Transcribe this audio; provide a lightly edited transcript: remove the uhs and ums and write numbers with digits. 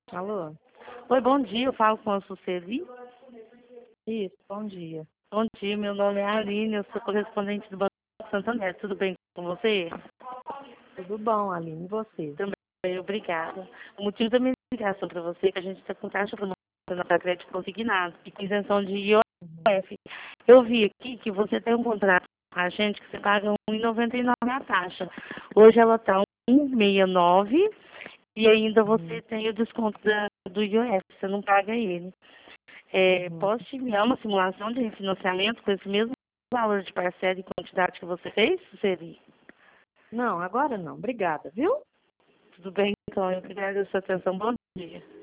Alô? Oi, bom dia, eu falo com a Suceli. Isso, bom dia. Bom dia, meu nome é Aline, eu sou correspondente do Banco Santander. Tudo bem com você? Tudo bom, Aline? E você? Também, obrigada. O motivo da minha ligação para você é que a gente está com taxa promocional para crédito consignado e com isenção de IOF. Eu vi aqui que você tem um contrato com a gente que você paga R$ 1,99 a taxa. Hoje ela está 1,69 e ainda você tem o desconto do IOF, você não paga ele. Posso te enviar uma simulação de refinanciamento com esse mesmo valor de parcela e quantidade que você fez, Suceli? Não, agora não. Obrigada, viu? Tudo bem, então. Eu agradeço a sua atenção. Bom dia.